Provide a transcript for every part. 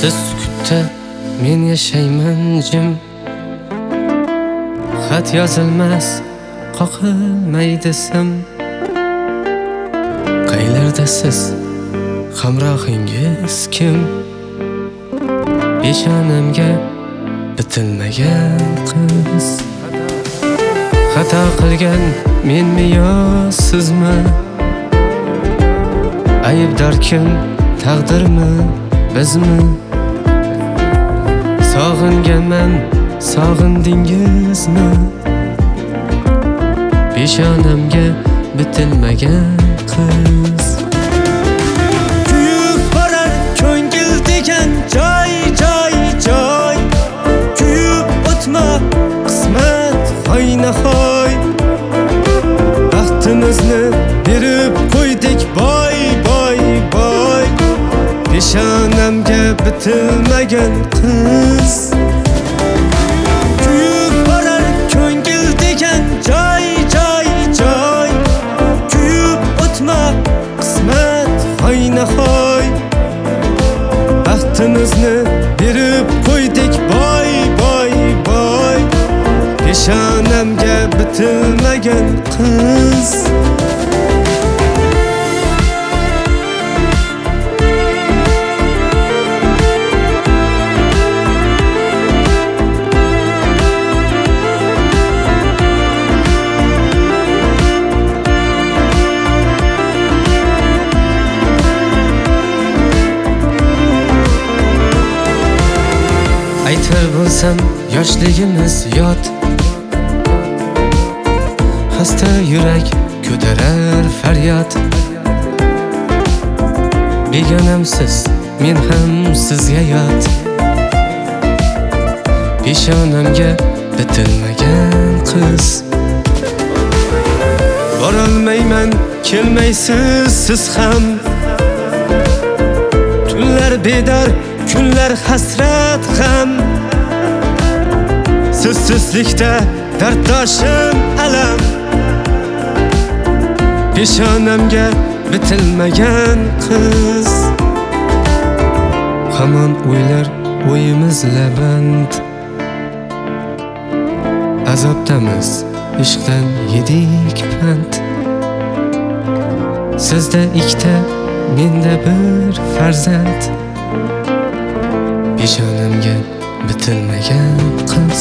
Siz sukutda, men yashayman jim. Xat yozilmas, qoqilmaydi sim. Qaylardasiz, hamrohingiz kim? Peshonamga bitilmagan qiz. Xato qilgan menmi yo sizmi? Aybdor kim, taqdirmi, bizmi? Sog'inganman, sog'indingizmi? Peshonamga bitilmagan qiz. Kuyib borar ko'ngil degan joy, joy, joy. Kuyib o'tma qismat, hoynahoy. Baxtimizni berib qo'ydik boy, boy, boy. Peshonamga bitilmagan qiz. Kuyib borar ko'ngil degan joy, joy, joy. Kuyib o'tma qismat, hoynahoy. Baxtimizni berib qo'ydik boy, boy, boy. Peshonamga bitilmagan qiz. Aytar bo'lsam yoshligimiz yod. Xasta yurak ko'tarar faryod. Begonamsiz, men ham sizga yot. Peshonamga bitilmagan qiz. Borolmayman, kelmaysiz siz ham. Tunlar bedor, kunlar hasrat ham. Sizsizlikda darddoshim alam. Peshonamga bitilmagan qiz. Hamon o'ylar o'yimiz laband. Azobdamiz, ishqdan yedik pand. Sizda ikkita, menda bir farzand. Peshonamga bitilmagan qiz.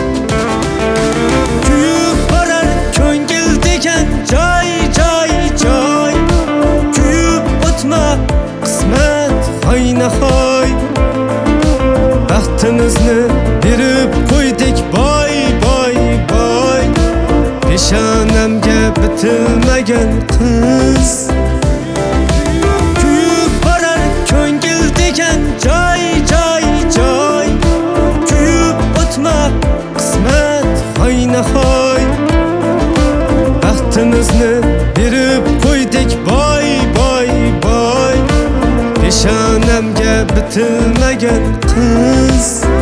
Kuyib borar ko'ngil degan joy, joy, joy. Kuyib o'tma qismat, hoynahoy. Baxtimizni berib qo'ydik boy, boy, boy. Peshonamga bitilmagan qiz. Kuyib borar ko'ngil degan joy, joy, joy. Kuyib o'tma qismat, hoynahoy. Baxtimizni berib qo'ydik boy, boy, boy. Peshonamga bitilmagan qiz.